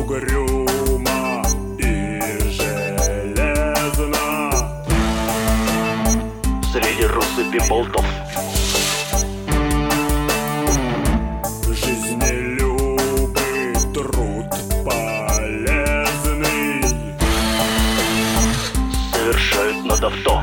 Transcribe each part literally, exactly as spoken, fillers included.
угрюмо и железно среди россыпи болтов. Жизнелюбый, труд полезный Совершают над авто.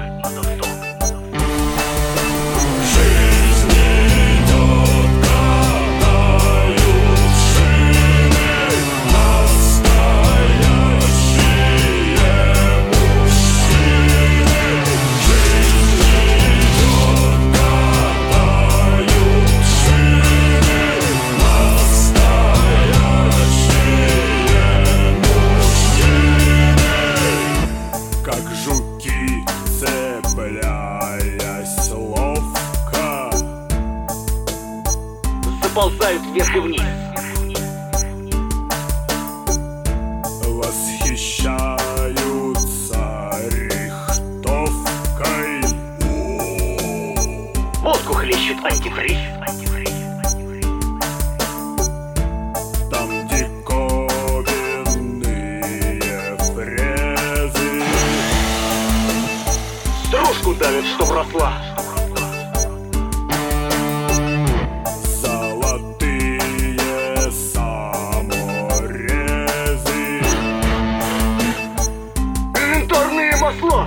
Как жуки, цепляясь ловко, заползают вверх и вниз. восхищаются рихтовкой. Водку хлещет антифриз. Там диковинные фрезы, Стружку давят, чтоб росла. золотые саморезы, Инвентарные масла.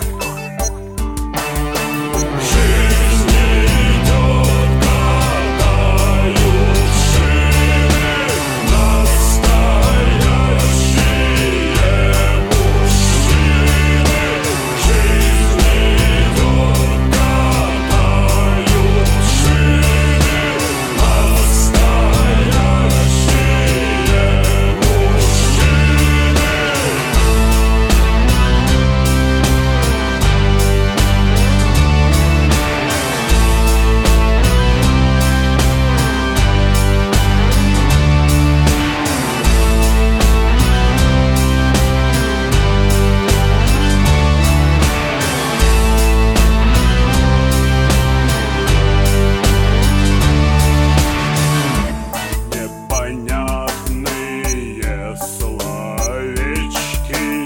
непонятные словечки,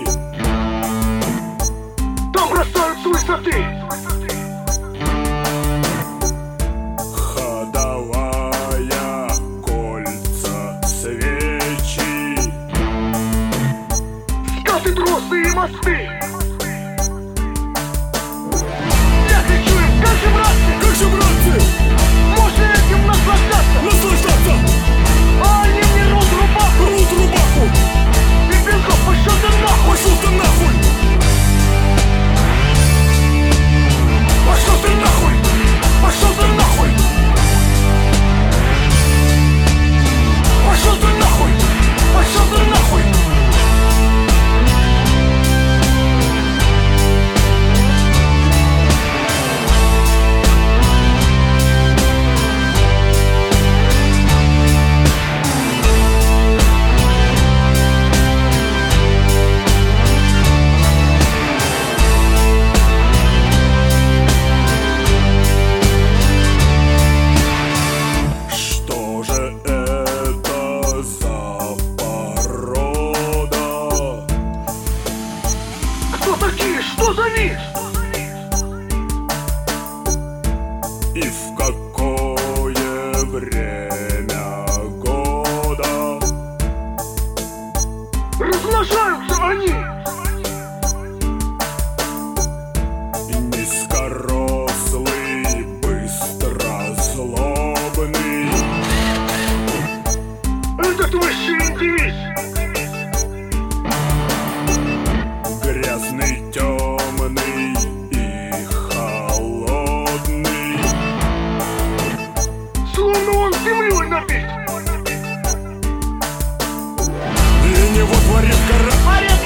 Там бросают с высоты. ходовая, кольца, свечи, Скаты, тросы и мосты. Я хочу им, как же братцы, как же, братцы, можно этим наслаждаться. наслаждаться, А они мне рвут рубаху. рвут рубаху, Пипенков, пошел ты нахуй. пошел ты нахуй, Пошел ты нахуй. Пошел ты нахуй. Пошел ты нахуй. Пошел ты нахуй. что же это за порода? Кто такие? Что за них? И в какое время года Размножаются они. низкорослый, быстро злобный, Этот высший индивид. грязный, темный и холодный, Словно он землей набит. для него творит гора.